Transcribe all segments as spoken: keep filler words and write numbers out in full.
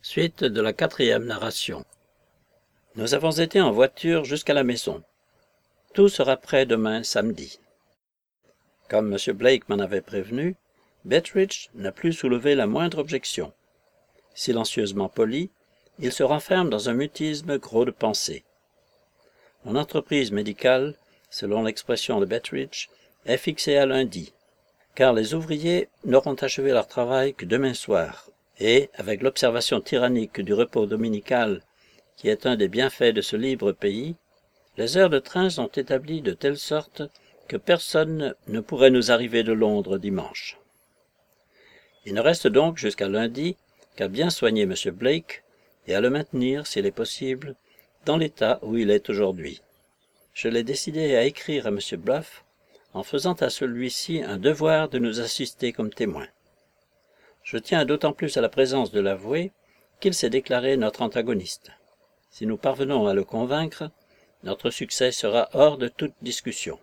Suite de la quatrième narration. Nous avons été en voiture jusqu'à la maison. Tout sera prêt demain samedi. Comme M. Blake m'en avait prévenu, Betteridge n'a plus soulevé la moindre objection. Silencieusement poli, il se renferme dans un mutisme gros de pensée. Mon entreprise médicale, selon l'expression de Betteridge, est fixée à lundi, car les ouvriers n'auront achevé leur travail que demain soir, et, avec l'observation tyrannique du repos dominical, qui est un des bienfaits de ce libre pays, les heures de train sont établies de telle sorte que personne ne pourrait nous arriver de Londres dimanche. Il ne reste donc jusqu'à lundi qu'à bien soigner M. Blake et à le maintenir, s'il est possible, dans l'état où il est aujourd'hui. Je l'ai décidé à écrire à M. Bluff en faisant à celui-ci un devoir de nous assister comme témoin. Je tiens d'autant plus à la présence de l'avoué qu'il s'est déclaré notre antagoniste. Si nous parvenons à le convaincre, notre succès sera hors de toute discussion.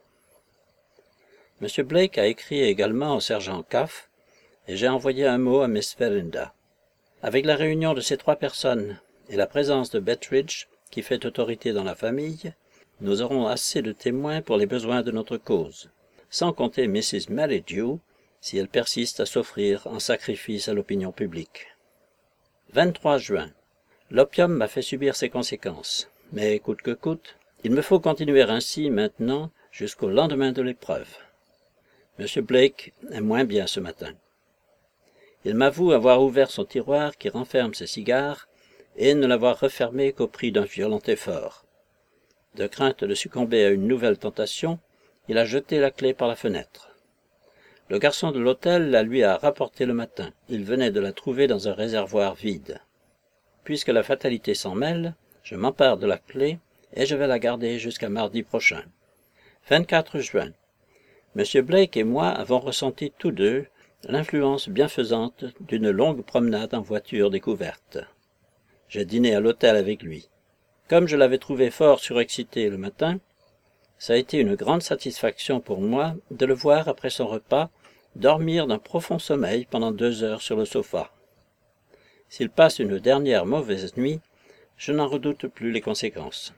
M. Blake a écrit également au sergent Cuff, et j'ai envoyé un mot à Miss Verinder. Avec la réunion de ces trois personnes et la présence de Betteridge, qui fait autorité dans la famille, nous aurons assez de témoins pour les besoins de notre cause, sans compter Missus Merridew, si elle persiste à s'offrir en sacrifice à l'opinion publique. vingt-trois juin. L'opium m'a fait subir ses conséquences, mais coûte que coûte, il me faut continuer ainsi maintenant jusqu'au lendemain de l'épreuve. M. Blake est moins bien ce matin. Il m'avoue avoir ouvert son tiroir qui renferme ses cigares et ne l'avoir refermé qu'au prix d'un violent effort. De crainte de succomber à une nouvelle tentation, il a jeté la clé par la fenêtre. Le garçon de l'hôtel la lui a rapportée le matin. Il venait de la trouver dans un réservoir vide. Puisque la fatalité s'en mêle, je m'empare de la clé et je vais la garder jusqu'à mardi prochain. vingt-quatre juin. M. Blake et moi avons ressenti tous deux l'influence bienfaisante d'une longue promenade en voiture découverte. J'ai dîné à l'hôtel avec lui. Comme je l'avais trouvé fort surexcité le matin, ça a été une grande satisfaction pour moi de le voir après son repas dormir d'un profond sommeil pendant deux heures sur le sofa. S'il passe une dernière mauvaise nuit, je n'en redoute plus les conséquences.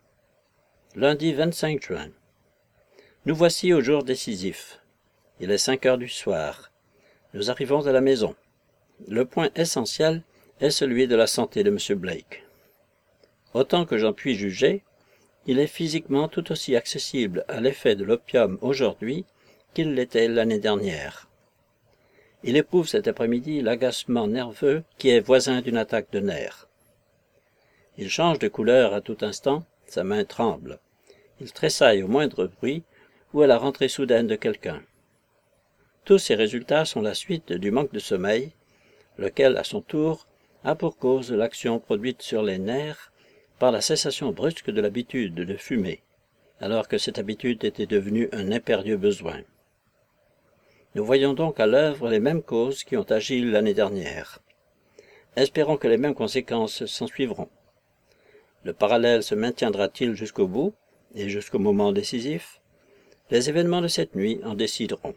Lundi vingt-cinq juin. Nous voici au jour décisif. Il est cinq heures du soir. Nous arrivons à la maison. Le point essentiel est celui de la santé de M. Blake. Autant que j'en puis juger, il est physiquement tout aussi accessible à l'effet de l'opium aujourd'hui qu'il l'était l'année dernière. Il éprouve cet après-midi l'agacement nerveux qui est voisin d'une attaque de nerfs. Il change de couleur à tout instant, sa main tremble. Il tressaille au moindre bruit ou à la rentrée soudaine de quelqu'un. Tous ces résultats sont la suite du manque de sommeil, lequel, à son tour, a pour cause l'action produite sur les nerfs par la cessation brusque de l'habitude de fumer, alors que cette habitude était devenue un impérieux besoin. Nous voyons donc à l'œuvre les mêmes causes qui ont agi l'année dernière. Espérons que les mêmes conséquences s'en suivront. Le parallèle se maintiendra-t-il jusqu'au bout, et jusqu'au moment décisif? Les événements de cette nuit en décideront.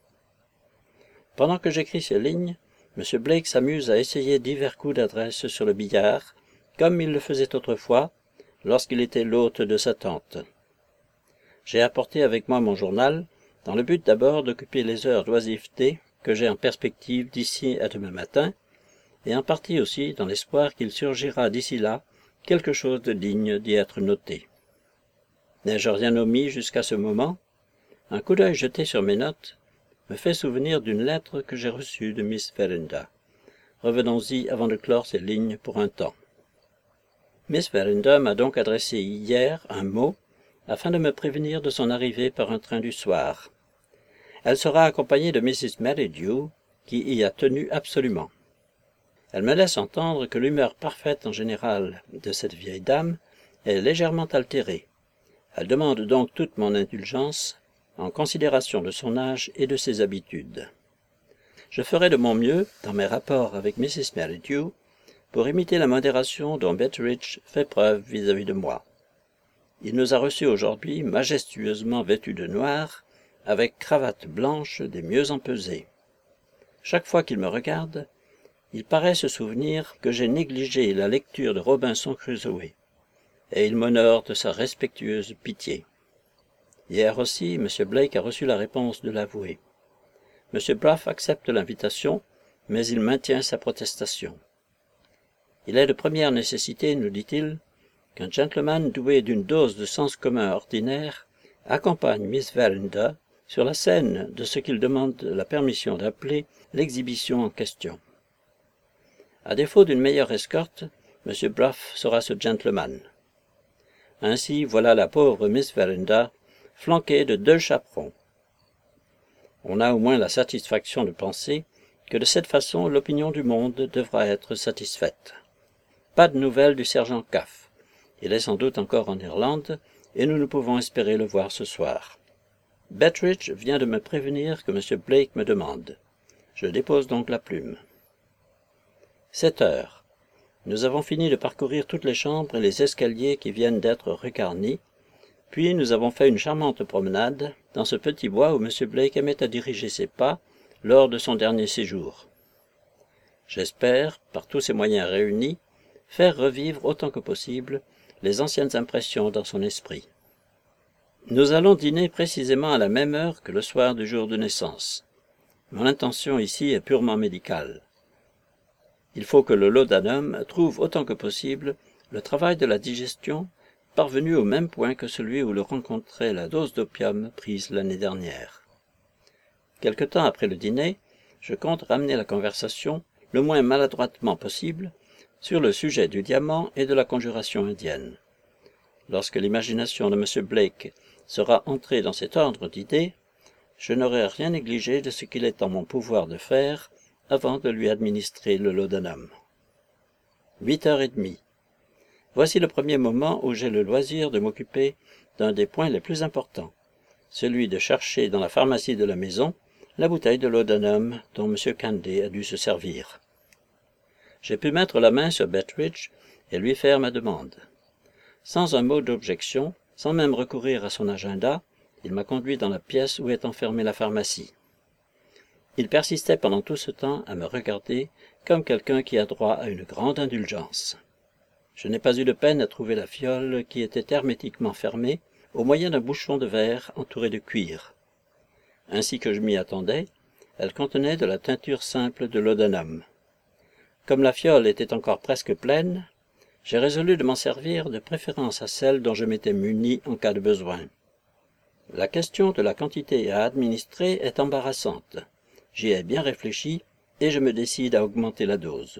Pendant que j'écris ces lignes, M. Blake s'amuse à essayer divers coups d'adresse sur le billard, comme il le faisait autrefois, lorsqu'il était l'hôte de sa tante. J'ai apporté avec moi mon journal, dans le but d'abord d'occuper les heures d'oisiveté que j'ai en perspective d'ici à demain matin, et en partie aussi dans l'espoir qu'il surgira d'ici là quelque chose de digne d'y être noté. N'ai-je rien omis jusqu'à ce moment? Un coup d'œil jeté sur mes notes me fait souvenir d'une lettre que j'ai reçue de Miss Verinder. Revenons-y avant de clore ces lignes pour un temps. Miss Verinder m'a donc adressé hier un mot afin de me prévenir de son arrivée par un train du soir. Elle sera accompagnée de Missus Merridew, qui y a tenu absolument. Elle me laisse entendre que l'humeur parfaite en général de cette vieille dame est légèrement altérée. Elle demande donc toute mon indulgence en considération de son âge et de ses habitudes. Je ferai de mon mieux, dans mes rapports avec Missus Merridew, pour imiter la modération dont Betteridge fait preuve vis-à-vis de moi. Il nous a reçus aujourd'hui majestueusement vêtus de noir, avec cravate blanche des mieux empesées. Chaque fois qu'il me regarde, il paraît se souvenir que j'ai négligé la lecture de Robinson Crusoé, et il m'honore de sa respectueuse pitié. Hier aussi, M. Blake a reçu la réponse de l'avoué. M. Bruff accepte l'invitation, mais il maintient sa protestation. Il est de première nécessité, nous dit-il, qu'un gentleman doué d'une dose de sens commun ordinaire accompagne Miss Verinder sur la scène de ce qu'il demande la permission d'appeler l'exhibition en question. À défaut d'une meilleure escorte, M. Bruff sera ce gentleman. Ainsi, voilà la pauvre Miss Verinder flanquée de deux chaperons. On a au moins la satisfaction de penser que de cette façon l'opinion du monde devra être satisfaite. Pas de nouvelles du sergent Caff. Il est sans doute encore en Irlande, et nous ne pouvons espérer le voir ce soir. Betteridge vient de me prévenir que M. Blake me demande. Je dépose donc la plume. Sept heures. Nous avons fini de parcourir toutes les chambres et les escaliers qui viennent d'être regarnis, puis nous avons fait une charmante promenade dans ce petit bois où M. Blake aimait à diriger ses pas lors de son dernier séjour. J'espère, par tous ces moyens réunis, faire revivre autant que possible les anciennes impressions dans son esprit. Nous allons dîner précisément à la même heure que le soir du jour de naissance. Mon intention ici est purement médicale. Il faut que le laudanum trouve autant que possible le travail de la digestion parvenu au même point que celui où le rencontrait la dose d'opium prise l'année dernière. Quelque temps après le dîner, je compte ramener la conversation, le moins maladroitement possible, sur le sujet du diamant et de la conjuration indienne. Lorsque l'imagination de M. Blake sera entrée dans cet ordre d'idées, je n'aurai rien négligé de ce qu'il est en mon pouvoir de faire avant de lui administrer le laudanum. Huit heures et demie. Voici le premier moment où j'ai le loisir de m'occuper d'un des points les plus importants, celui de chercher dans la pharmacie de la maison la bouteille de laudanum dont M. Candy a dû se servir. J'ai pu mettre la main sur Betteridge et lui faire ma demande. Sans un mot d'objection, sans même recourir à son agenda, il m'a conduit dans la pièce où est enfermée la pharmacie. Il persistait pendant tout ce temps à me regarder comme quelqu'un qui a droit à une grande indulgence. Je n'ai pas eu de peine à trouver la fiole qui était hermétiquement fermée au moyen d'un bouchon de verre entouré de cuir. Ainsi que je m'y attendais, elle contenait de la teinture simple de laudanum. Comme la fiole était encore presque pleine, j'ai résolu de m'en servir de préférence à celle dont je m'étais muni en cas de besoin. La question de la quantité à administrer est embarrassante. J'y ai bien réfléchi et je me décide à augmenter la dose.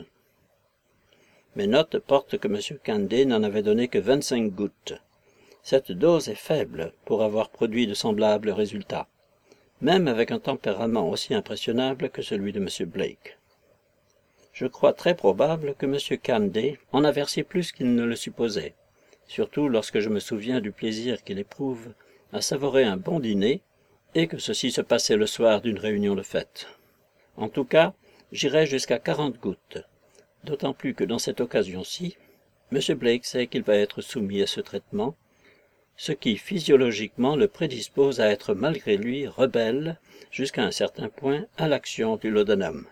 Mes notes portent que M. Candy n'en avait donné que vingt-cinq gouttes. Cette dose est faible pour avoir produit de semblables résultats, même avec un tempérament aussi impressionnable que celui de M. Blake. Je crois très probable que M. Candy en a versé plus qu'il ne le supposait, surtout lorsque je me souviens du plaisir qu'il éprouve à savourer un bon dîner et que ceci se passait le soir d'une réunion de fête. En tout cas, j'irai jusqu'à quarante gouttes, d'autant plus que dans cette occasion-ci, M. Blake sait qu'il va être soumis à ce traitement, ce qui physiologiquement le prédispose à être malgré lui rebelle jusqu'à un certain point à l'action du laudanum.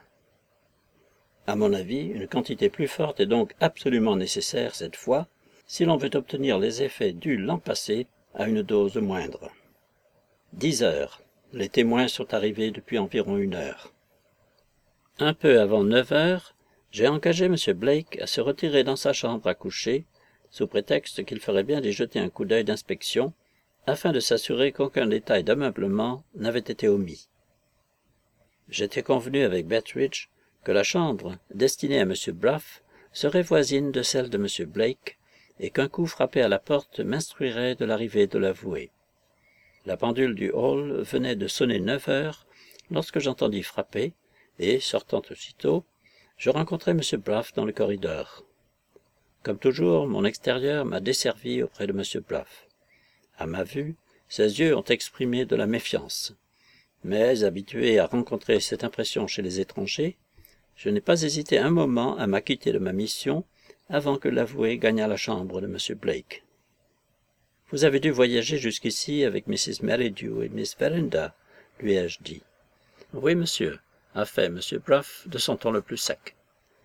À mon avis, une quantité plus forte est donc absolument nécessaire cette fois, si l'on veut obtenir les effets dus l'an passé à une dose moindre. Dix heures. Les témoins sont arrivés depuis environ une heure. Un peu avant neuf heures, j'ai engagé M. Blake à se retirer dans sa chambre à coucher, sous prétexte qu'il ferait bien d'y jeter un coup d'œil d'inspection, afin de s'assurer qu'aucun détail d'ameublement n'avait été omis. J'étais convenu avec Betteridge que la chambre destinée à M. Bruff serait voisine de celle de M. Blake, et qu'un coup frappé à la porte m'instruirait de l'arrivée de l'avoué. La pendule du hall venait de sonner neuf heures lorsque j'entendis frapper, et, sortant aussitôt, je rencontrai M. Bruff dans le corridor. Comme toujours, mon extérieur m'a desservi auprès de M. Bruff. À ma vue, ses yeux ont exprimé de la méfiance. Mais, habitué à rencontrer cette impression chez les étrangers, je n'ai pas hésité un moment à m'acquitter de ma mission avant que l'avoué gagnât la chambre de M. Blake. « Vous avez dû voyager jusqu'ici avec Missus Merridew et Miss Verinder, lui ai-je dit. « Oui, monsieur, » a fait M. Bruff de son ton le plus sec.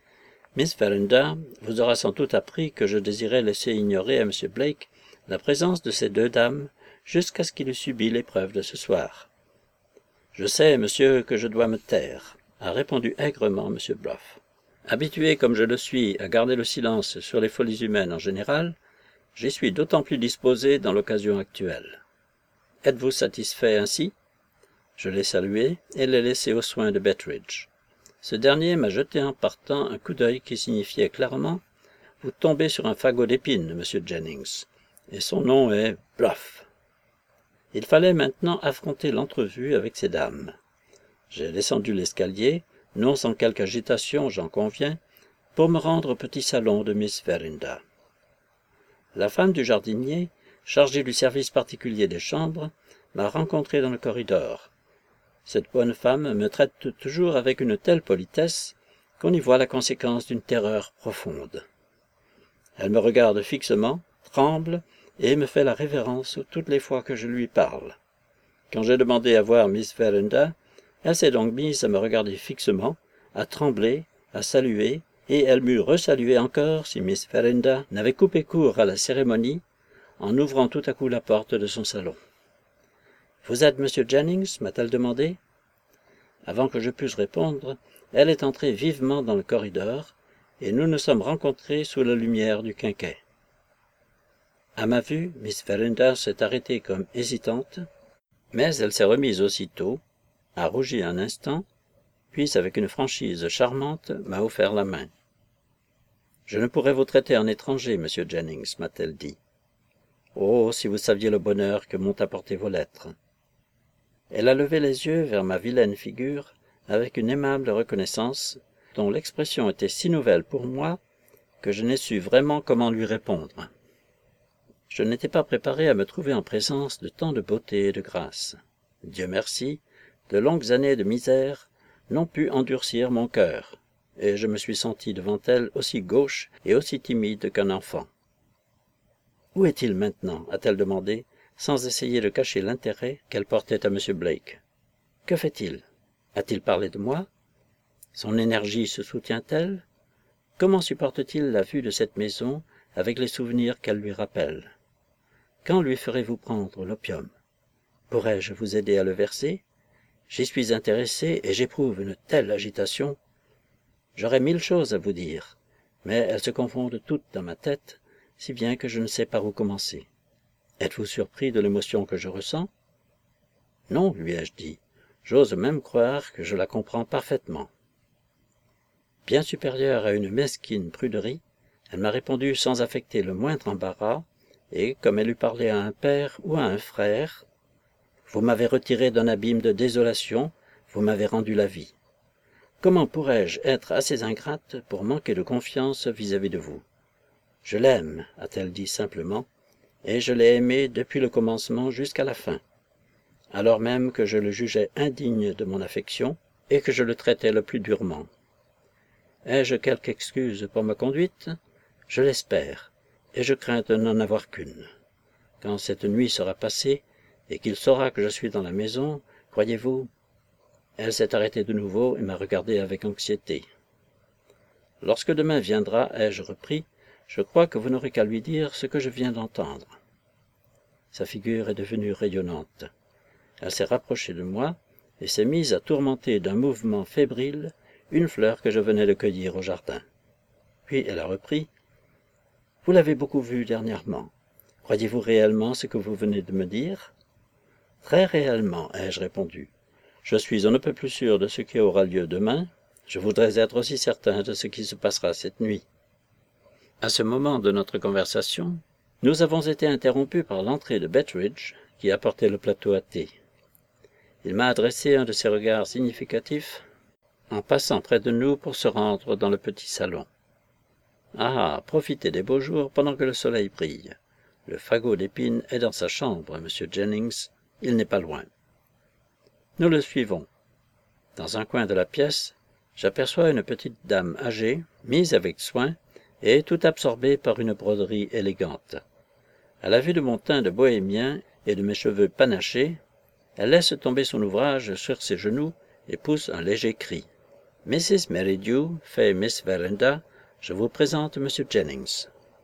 Miss Verinder vous aura sans doute appris que je désirais laisser ignorer à M. Blake la présence de ces deux dames jusqu'à ce qu'il eût subi l'épreuve de ce soir. Je sais, monsieur, que je dois me taire, a répondu aigrement M. Bluff. Habitué comme je le suis à garder le silence sur les folies humaines en général, j'y suis d'autant plus disposé dans l'occasion actuelle. Êtes-vous satisfait ainsi? Je l'ai salué et l'ai laissé aux soins de Betteridge. Ce dernier m'a jeté en partant un coup d'œil qui signifiait clairement « Vous tombez sur un fagot d'épines, monsieur Jennings, et son nom est Bluff ». Il fallait maintenant affronter l'entrevue avec ces dames. J'ai descendu l'escalier, non sans quelque agitation, j'en conviens, pour me rendre au petit salon de Miss Verinder. La femme du jardinier, chargée du service particulier des chambres, m'a rencontré dans le corridor. Cette bonne femme me traite toujours avec une telle politesse qu'on y voit la conséquence d'une terreur profonde. Elle me regarde fixement, tremble et me fait la révérence toutes les fois que je lui parle. Quand j'ai demandé à voir Miss Verinder, elle s'est donc mise à me regarder fixement, à trembler, à saluer, et elle m'eût resalué encore si Miss Verinder n'avait coupé court à la cérémonie en ouvrant tout à coup la porte de son salon. « Vous êtes monsieur Jennings » m'a-t-elle demandé. Avant que je pusse répondre, elle est entrée vivement dans le corridor, et nous nous sommes rencontrés sous la lumière du quinquet. À ma vue, Miss Verinder s'est arrêtée comme hésitante, mais elle s'est remise aussitôt, a rougi un instant, puis avec une franchise charmante m'a offert la main. « Je ne pourrais vous traiter en étranger, monsieur Jennings » m'a-t-elle dit. « Oh, si vous saviez le bonheur que m'ont apporté vos lettres !» Elle a levé les yeux vers ma vilaine figure avec une aimable reconnaissance dont l'expression était si nouvelle pour moi que je n'ai su vraiment comment lui répondre. Je n'étais pas préparé à me trouver en présence de tant de beauté et de grâce. Dieu merci, de longues années de misère n'ont pu endurcir mon cœur, et je me suis senti devant elle aussi gauche et aussi timide qu'un enfant. « Où est-il maintenant » a-t-elle demandé, sans essayer de cacher l'intérêt qu'elle portait à M. Blake. « Que fait-il? A-t-il parlé de moi? Son énergie se soutient-elle? Comment supporte-t-il la vue de cette maison avec les souvenirs qu'elle lui rappelle? Quand lui ferez-vous prendre l'opium? Pourrais-je vous aider à le verser? J'y suis intéressé et j'éprouve une telle agitation. J'aurais mille choses à vous dire, mais elles se confondent toutes dans ma tête, si bien que je ne sais par où commencer. Êtes-vous surpris de l'émotion que je ressens? Non, lui ai-je dit. J'ose même croire que je la comprends parfaitement. Bien supérieure à une mesquine pruderie, elle m'a répondu sans affecter le moindre embarras, et, comme elle eût parlé à un père ou à un frère, « Vous m'avez retiré d'un abîme de désolation, vous m'avez rendu la vie. Comment pourrais-je être assez ingrate pour manquer de confiance vis-à-vis de vous? Je l'aime, a-t-elle dit simplement, et je l'ai aimé depuis le commencement jusqu'à la fin, alors même que je le jugeais indigne de mon affection et que je le traitais le plus durement. Ai-je quelque excuse pour ma conduite? Je l'espère, et je crains de n'en avoir qu'une. Quand cette nuit sera passée, et qu'il saura que je suis dans la maison, croyez-vous? Elle s'est arrêtée de nouveau et m'a regardé avec anxiété. Lorsque demain viendra, ai-je repris, je crois que vous n'aurez qu'à lui dire ce que je viens d'entendre. Sa figure est devenue rayonnante. Elle s'est rapprochée de moi et s'est mise à tourmenter d'un mouvement fébrile une fleur que je venais de cueillir au jardin. Puis elle a repris. « Vous l'avez beaucoup vu dernièrement. Croyez-vous réellement ce que vous venez de me dire? »« Très réellement, ai-je répondu. Je suis on ne peut plus sûr de ce qui aura lieu demain. Je voudrais être aussi certain de ce qui se passera cette nuit. » À ce moment de notre conversation, nous avons été interrompus par l'entrée de Betteridge, qui apportait le plateau à thé. Il m'a adressé un de ses regards significatifs en passant près de nous pour se rendre dans le petit salon. « Ah, profitez des beaux jours pendant que le soleil brille. Le fagot d'épines est dans sa chambre, monsieur Jennings, il n'est pas loin. » Nous le suivons. Dans un coin de la pièce, j'aperçois une petite dame âgée, mise avec soin, et tout absorbée par une broderie élégante. À la vue de mon teint de bohémien et de mes cheveux panachés, elle laisse tomber son ouvrage sur ses genoux et pousse un léger cri. « Missus Merridew, fait Miss Verinder, Je vous présente M. Jennings. »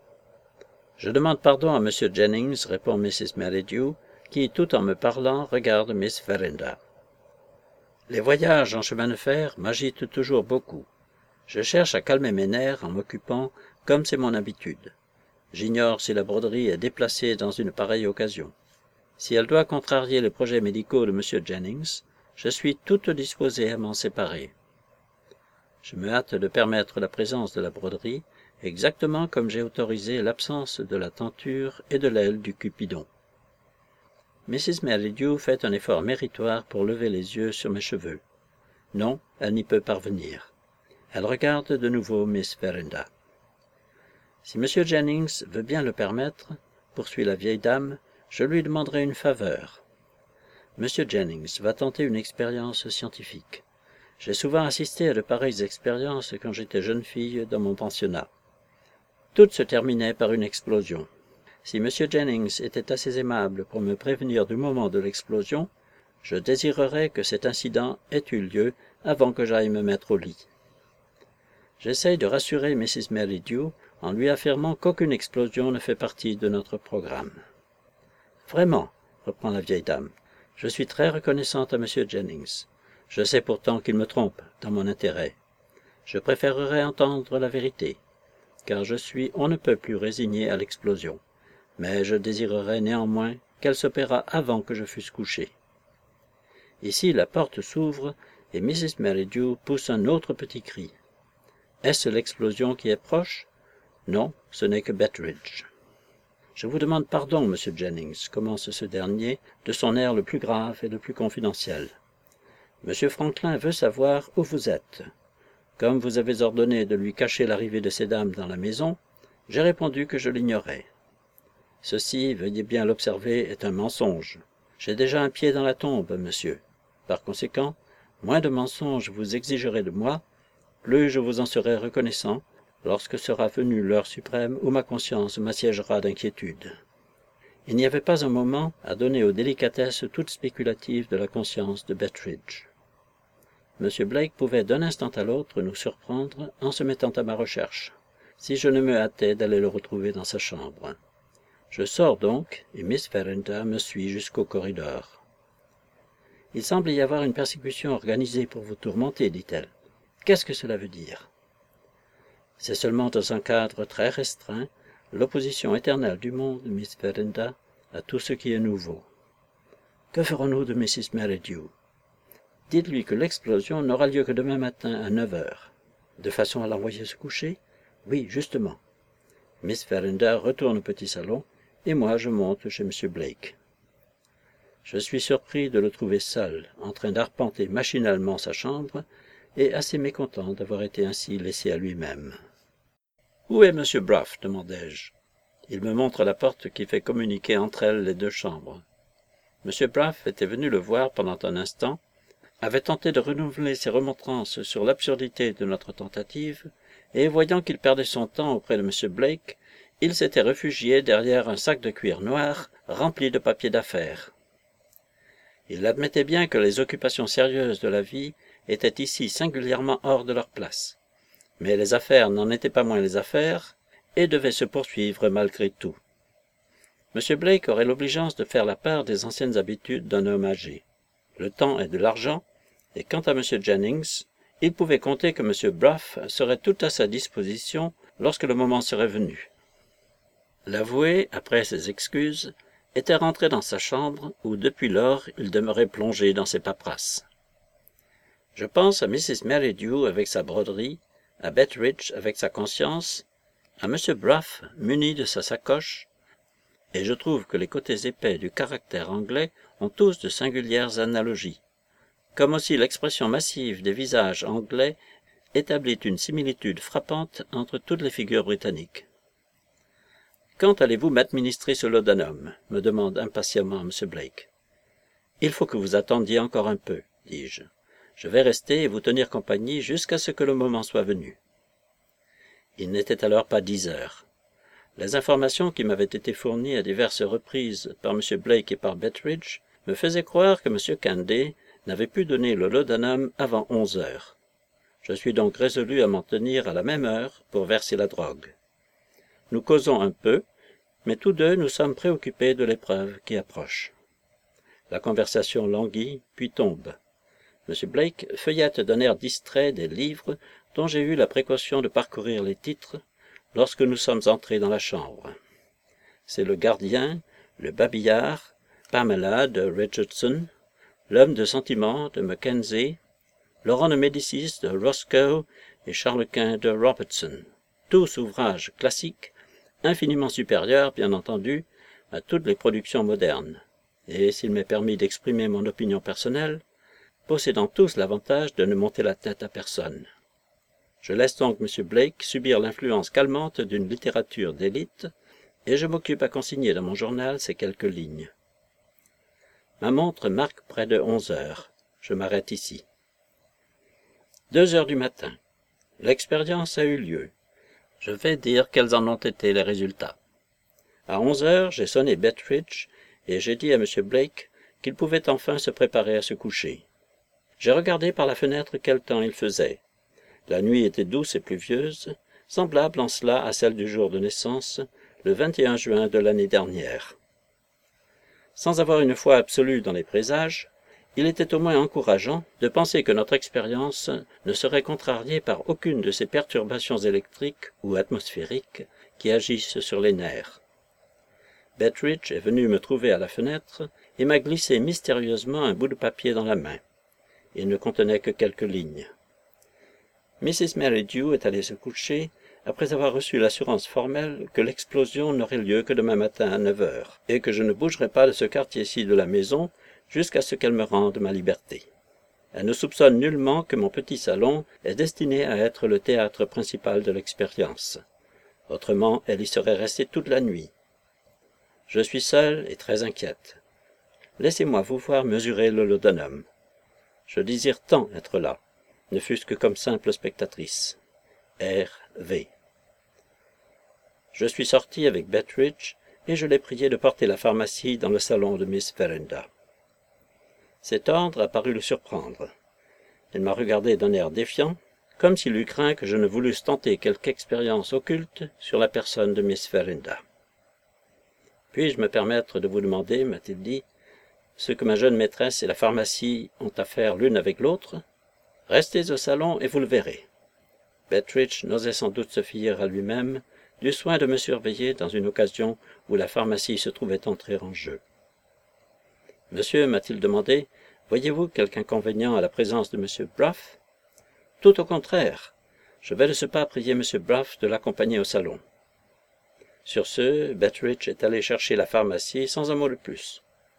« Je demande pardon à M. Jennings, répond Missus Merridew, qui, tout en me parlant, regarde Miss Verinder. Les voyages en chemin de fer m'agitent toujours beaucoup. Je cherche à calmer mes nerfs en m'occupant, comme c'est mon habitude. J'ignore si la broderie est déplacée dans une pareille occasion. Si elle doit contrarier les projets médicaux de M. Jennings, je suis toute disposée à m'en séparer. Je me hâte de permettre la présence de la broderie, exactement comme j'ai autorisé l'absence de la tenture et de l'aile du Cupidon. Missus Merridew fait un effort méritoire pour lever les yeux sur mes cheveux. Non, elle n'y peut parvenir. Elle regarde de nouveau Miss Verinder. Si M. Jennings veut bien le permettre, poursuit la vieille dame, je lui demanderai une faveur. M. Jennings va tenter une expérience scientifique. J'ai souvent assisté à de pareilles expériences quand j'étais jeune fille dans mon pensionnat. Toutes se terminaient par une explosion. Si M. Jennings était assez aimable pour me prévenir du moment de l'explosion, je désirerais que cet incident ait eu lieu avant que j'aille me mettre au lit. J'essaye de rassurer Missus Merridew en lui affirmant qu'aucune explosion ne fait partie de notre programme. « Vraiment, » reprend la vieille dame, « je suis très reconnaissante à M. Jennings. Je sais pourtant qu'il me trompe dans mon intérêt. Je préférerais entendre la vérité, car je suis on ne peut plus résigné à l'explosion, mais je désirerais néanmoins qu'elle s'opérât avant que je fusse couché. » Ici, la porte s'ouvre et Missus Merridew pousse un autre petit cri. Est-ce l'explosion qui est proche? Non, ce n'est que Betteridge. « Je vous demande pardon, Monsieur Jennings, » commence ce dernier, de son air le plus grave et le plus confidentiel. « Monsieur Franklin veut savoir où vous êtes. Comme vous avez ordonné de lui cacher l'arrivée de ces dames dans la maison, j'ai répondu que je l'ignorais. Ceci, veuillez bien l'observer, est un mensonge. J'ai déjà un pied dans la tombe, monsieur. Par conséquent, moins de mensonges vous exigerez de moi, plus je vous en serai reconnaissant, lorsque sera venue l'heure suprême où ma conscience m'assiégera d'inquiétude. » Il n'y avait pas un moment à donner aux délicatesses toutes spéculatives de la conscience de Betteridge. M. Blake pouvait d'un instant à l'autre nous surprendre en se mettant à ma recherche, si je ne me hâtais d'aller le retrouver dans sa chambre. Je sors donc, et Miss Verinder me suit jusqu'au corridor. « Il semble y avoir une persécution organisée pour vous tourmenter, dit-elle. Qu'est-ce que cela veut dire? » C'est seulement dans un cadre très restreint, l'opposition éternelle du monde, Miss Verinder, à tout ce qui est nouveau. Que ferons-nous de Missus Merridew? Dites-lui que l'explosion n'aura lieu que demain matin à neuf heures. De façon à l'envoyer se coucher? Oui, justement. Miss Verinder retourne au petit salon, et moi je monte chez M. Blake. Je suis surpris de le trouver seul, en train d'arpenter machinalement sa chambre, et assez mécontent d'avoir été ainsi laissé à lui-même. « Où est M. Bruff ?» demandai-je. Il me montre la porte qui fait communiquer entre elles les deux chambres. M. Bruff était venu le voir pendant un instant, avait tenté de renouveler ses remontrances sur l'absurdité de notre tentative, et voyant qu'il perdait son temps auprès de M. Blake, il s'était réfugié derrière un sac de cuir noir rempli de papiers d'affaires. Il admettait bien que les occupations sérieuses de la vie étaient ici singulièrement hors de leur place, mais les affaires n'en étaient pas moins les affaires, et devaient se poursuivre malgré tout. M. Blake aurait l'obligeance de faire la part des anciennes habitudes d'un homme âgé. Le temps est de l'argent, et quant à M. Jennings, il pouvait compter que M. Bruff serait tout à sa disposition lorsque le moment serait venu. L'avoué, après ses excuses, était rentré dans sa chambre où depuis lors il demeurait plongé dans ses paperasses. Je pense à Missus Merridew avec sa broderie, à Betteridge avec sa conscience, à M. Bruff muni de sa sacoche, et je trouve que les côtés épais du caractère anglais ont tous de singulières analogies, comme aussi l'expression massive des visages anglais établit une similitude frappante entre toutes les figures britanniques. « Quand allez-vous m'administrer ce laudanum ?» me demande impatiemment M. Blake. « Il faut que vous attendiez encore un peu, dis-je. Je vais rester et vous tenir compagnie jusqu'à ce que le moment soit venu. » Il n'était alors pas dix heures. Les informations qui m'avaient été fournies à diverses reprises par M. Blake et par Betteridge me faisaient croire que M. Candy n'avait pu donner le laudanum avant onze heures. Je suis donc résolu à m'en tenir à la même heure pour verser la drogue. Nous causons un peu, mais tous deux nous sommes préoccupés de l'épreuve qui approche. La conversation languit, puis tombe. M. Blake feuillette d'un air distrait des livres dont j'ai eu la précaution de parcourir les titres lorsque nous sommes entrés dans la chambre. C'est Le Gardien, Le Babillard, Pamela de Richardson, L'Homme de sentiment de Mackenzie, Laurent de Médicis de Roscoe et Charles-Quint de Robertson, tous ouvrages classiques, infiniment supérieurs, bien entendu, à toutes les productions modernes, et, s'il m'est permis d'exprimer mon opinion personnelle, possédant tous l'avantage de ne monter la tête à personne. Je laisse donc M. Blake subir l'influence calmante d'une littérature d'élite, et je m'occupe à consigner dans mon journal ces quelques lignes. Ma montre marque près de onze heures. Je m'arrête ici. Deux heures du matin. L'expérience a eu lieu. Je vais dire quels en ont été les résultats. À onze heures, j'ai sonné Betteridge et j'ai dit à M. Blake qu'il pouvait enfin se préparer à se coucher. J'ai regardé par la fenêtre quel temps il faisait. La nuit était douce et pluvieuse, semblable en cela à celle du jour de naissance, le vingt et un juin de l'année dernière. Sans avoir une foi absolue dans les présages, il était au moins encourageant de penser que notre expérience ne serait contrariée par aucune de ces perturbations électriques ou atmosphériques qui agissent sur les nerfs. Betteridge est venu me trouver à la fenêtre et m'a glissé mystérieusement un bout de papier dans la main. Il ne contenait que quelques lignes. Missus Merridew est allée se coucher après avoir reçu l'assurance formelle que l'explosion n'aurait lieu que demain matin à neuf heures, et que je ne bougerai pas de ce quartier-ci de la maison jusqu'à ce qu'elle me rende ma liberté. Elle ne soupçonne nullement que mon petit salon est destiné à être le théâtre principal de l'expérience. Autrement, elle y serait restée toute la nuit. Je suis seul et très inquiète. Laissez-moi vous voir mesurer le laudanum. Je désire tant être là, ne fût-ce que comme simple spectatrice. R V Je suis sorti avec Betteridge et je l'ai prié de porter la pharmacie dans le salon de Miss Verinder. Cet ordre a paru le surprendre. Elle m'a regardé d'un air défiant, comme s'il eût craint que je ne voulusse tenter quelque expérience occulte sur la personne de Miss Verinder. « Puis-je me permettre de vous demander, m'a-t-il dit, ce que ma jeune maîtresse et la pharmacie ont à faire l'une avec l'autre? Restez au salon et vous le verrez. » Betteridge n'osait sans doute se fier à lui-même du soin de me surveiller dans une occasion où la pharmacie se trouvait entrer en jeu. « Monsieur, m'a-t-il demandé, voyez-vous quelque inconvénient à la présence de M. Bruff? »« Tout au contraire. Je vais de ce pas prier M. Bruff de l'accompagner au salon. » Sur ce, Betteridge est allé chercher la pharmacie sans un mot de plus.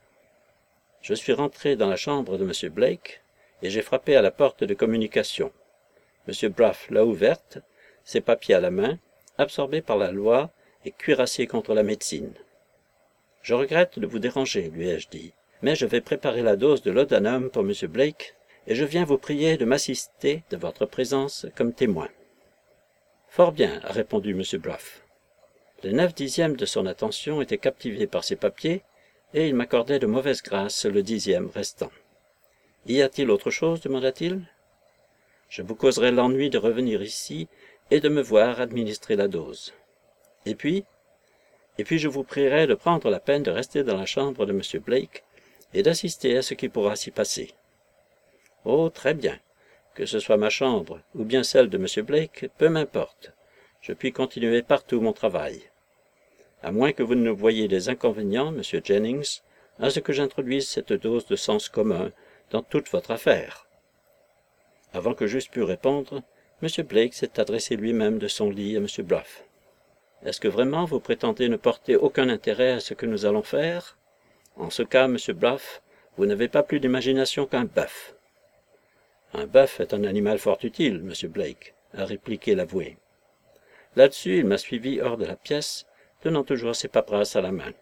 Je suis rentré dans la chambre de M. Blake et j'ai frappé à la porte de communication. M. Bruff l'a ouverte, ses papiers à la main, absorbé par la loi et cuirassé contre la médecine. « Je regrette de vous déranger, lui ai-je dit, mais je vais préparer la dose de laudanum pour M. Blake et je viens vous prier de m'assister de votre présence comme témoin. »« Fort bien, » a répondu M. Bruff. Les neuf dixièmes de son attention étaient captivés par ces papiers, et il m'accordait de mauvaise grâce le dixième restant. « Y a-t-il autre chose? demanda-t-il. « Je vous causerai l'ennui de revenir ici et de me voir administrer la dose. Et puis, et puis je vous prierai de prendre la peine de rester dans la chambre de M. Blake et d'assister à ce qui pourra s'y passer. »« Oh, très bien. Que ce soit ma chambre ou bien celle de M. Blake, peu m'importe. Je puis continuer partout mon travail. À moins que vous ne voyiez des inconvénients, M. Jennings, à ce que j'introduise cette dose de sens commun dans toute votre affaire. » Avant que j'eusse pu répondre, M. Blake s'est adressé lui-même de son lit à M. Bruff. « Est-ce que vraiment vous prétendez ne porter aucun intérêt à ce que nous allons faire? En ce cas, M. Bruff, vous n'avez pas plus d'imagination qu'un bœuf. »« Un bœuf est un animal fort utile, M. Blake, » a répliqué l'avoué. Là-dessus, il m'a suivi hors de la pièce, tenant toujours ses paperasses à la main.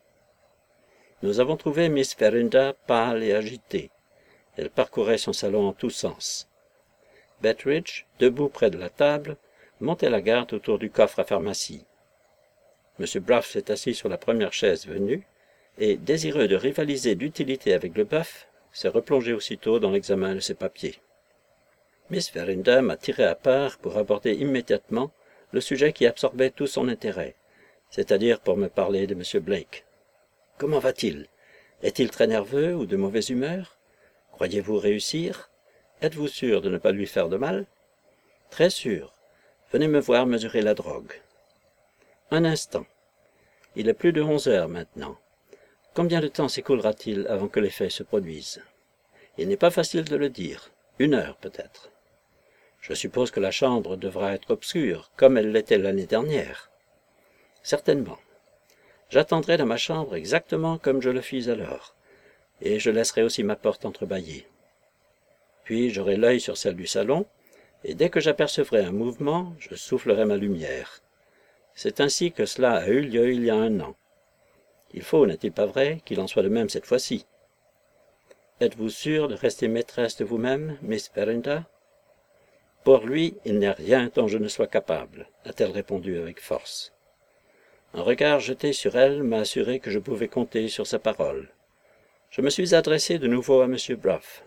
Nous avons trouvé Miss Verinder pâle et agitée. Elle parcourait son salon en tous sens. Betteridge, debout près de la table, montait la garde autour du coffre à pharmacie. M. Bruff s'est assis sur la première chaise venue, et, désireux de rivaliser d'utilité avec le bœuf, s'est replongé aussitôt dans l'examen de ses papiers. Miss Verinder m'a tiré à part pour aborder immédiatement le sujet qui absorbait tout son intérêt, c'est-à-dire pour me parler de M. Blake. « Comment va-t-il? Est-il très nerveux ou de mauvaise humeur? Croyez-vous réussir? Êtes-vous sûr de ne pas lui faire de mal? »« Très sûr. Venez me voir mesurer la drogue. »« Un instant. Il est plus de onze heures maintenant. Combien de temps s'écoulera-t-il avant que l'effet se produise? Il n'est pas facile de le dire. Une heure peut-être. Je suppose que la chambre devra être obscure, comme elle l'était l'année dernière. Certainement. J'attendrai dans ma chambre exactement comme je le fis alors, et je laisserai aussi ma porte entrebâillée. Puis j'aurai l'œil sur celle du salon, et dès que j'apercevrai un mouvement, je soufflerai ma lumière. C'est ainsi que cela a eu lieu il y a un an. Il faut, n'est-il pas vrai, qu'il en soit de même cette fois-ci? Êtes-vous sûre de rester maîtresse de vous-même, Miss Verinder? Pour lui, il n'y a rien dont je ne sois capable, a-t-elle répondu avec force. Un regard jeté sur elle m'a assuré que je pouvais compter sur sa parole. Je me suis adressé de nouveau à M. Bruff.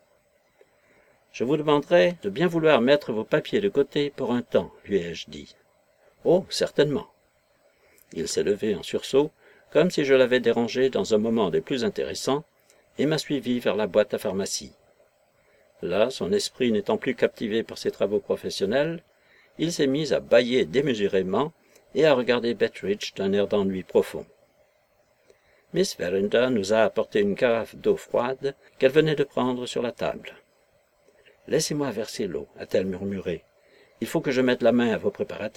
Je vous demanderai de bien vouloir mettre vos papiers de côté pour un temps, lui ai-je dit. Oh, certainement. Il s'est levé en sursaut, comme si je l'avais dérangé dans un moment des plus intéressants, et m'a suivi vers la boîte à pharmacie. Là, son esprit n'étant plus captivé par ses travaux professionnels, il s'est mis à bâiller démesurément et à regarder Betteridge d'un air d'ennui profond. Miss Verinder nous a apporté une carafe d'eau froide qu'elle venait de prendre sur la table. « Laissez-moi verser l'eau, a-t-elle murmuré. Il faut que je mette la main à vos préparatifs. »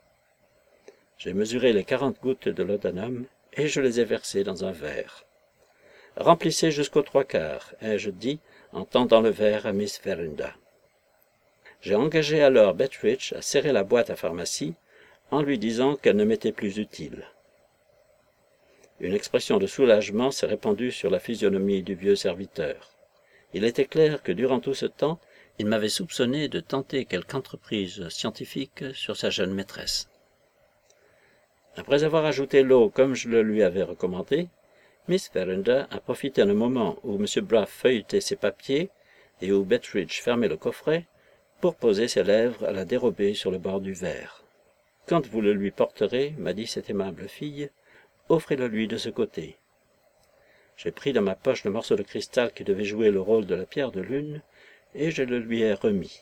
J'ai mesuré les quarante gouttes de laudanum et je les ai versées dans un verre. « Remplissez jusqu'aux trois quarts, ai-je dit, en tendant le verre à Miss Verinder. J'ai engagé alors Betteridge à serrer la boîte à pharmacie en lui disant qu'elle ne m'était plus utile. Une expression de soulagement s'est répandue sur la physionomie du vieux serviteur. Il était clair que durant tout ce temps, il m'avait soupçonné de tenter quelque entreprise scientifique sur sa jeune maîtresse. Après avoir ajouté l'eau comme je le lui avais recommandé, Miss Verinder a profité d'un moment où M. Bruff feuilletait ses papiers et où Betteridge fermait le coffret pour poser ses lèvres à la dérobée sur le bord du verre. « Quand vous le lui porterez, m'a dit cette aimable fille, offrez-le lui de ce côté. » J'ai pris dans ma poche le morceau de cristal qui devait jouer le rôle de la pierre de lune, et je le lui ai remis.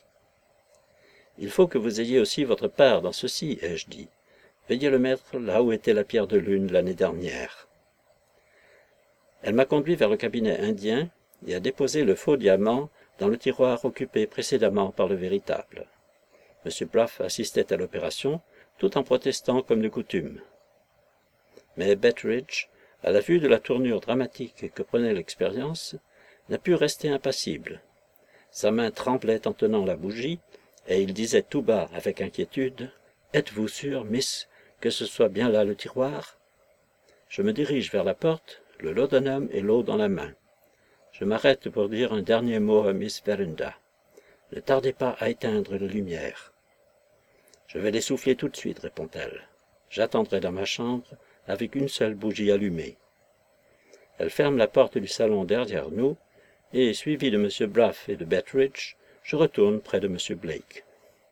« Il faut que vous ayez aussi votre part dans ceci, ai-je dit. Veuillez le mettre là où était la pierre de lune l'année dernière. » Elle m'a conduit vers le cabinet indien et a déposé le faux diamant dans le tiroir occupé précédemment par le véritable. M. Bruff assistait à l'opération, tout en protestant comme de coutume. Mais Betteridge, à la vue de la tournure dramatique que prenait l'expérience, n'a pu rester impassible. Sa main tremblait en tenant la bougie, et il disait tout bas avec inquiétude, « Êtes-vous sûre, miss, que ce soit bien là le tiroir ?» Je me dirige vers la porte, le laudanum et l'eau dans la main. Je m'arrête pour dire un dernier mot à Miss Verinder. Ne tardez pas à éteindre les lumières. Je vais les souffler tout de suite, répond-elle. J'attendrai dans ma chambre avec une seule bougie allumée. Elle ferme la porte du salon derrière nous, et, suivi de M. Bruff et de Betteridge, je retourne près de M. Blake.